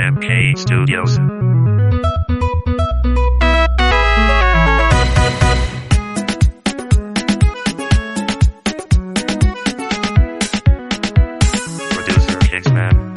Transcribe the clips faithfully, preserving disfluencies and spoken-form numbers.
M K Studios. Producer Kingsman.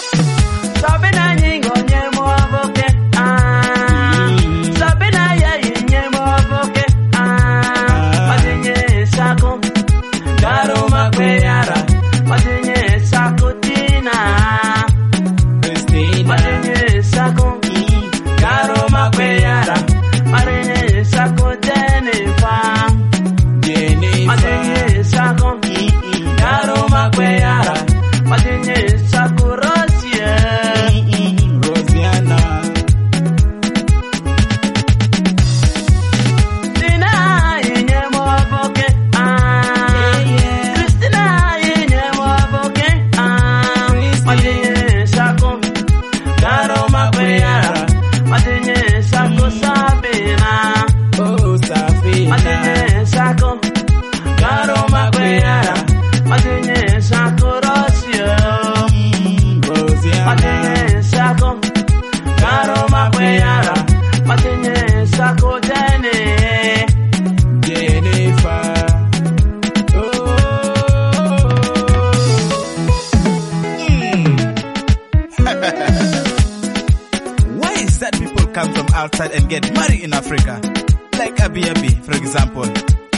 Why is that people come from outside and get married in Africa? Like Abi Abi, for example.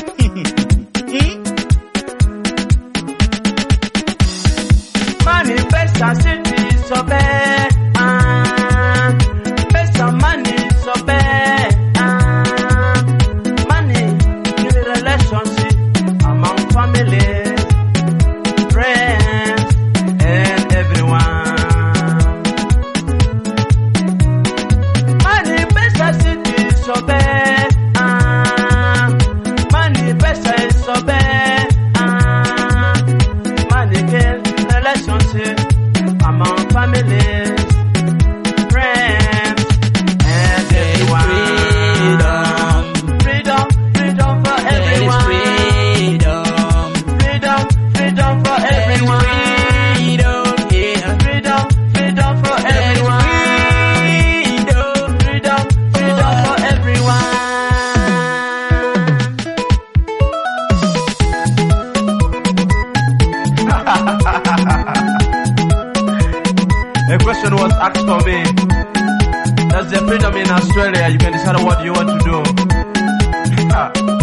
Money, pesa, city, so bad. Ah, pesa, money, so bad. Ah, money, in the relationship among families, friends, and everyone. Money, pesa, city, so bad. Ah, money, pesa, is so bad. Ah, money, can relationship among families, friends, and everyone. Freedom, freedom for everyone. Freedom. Freedom, freedom for everyone. Freedom, yeah. Freedom, freedom for everyone. Freedom. Freedom, freedom for everyone. A question was asked for me. That's the freedom in Australia. You can decide what you want to do.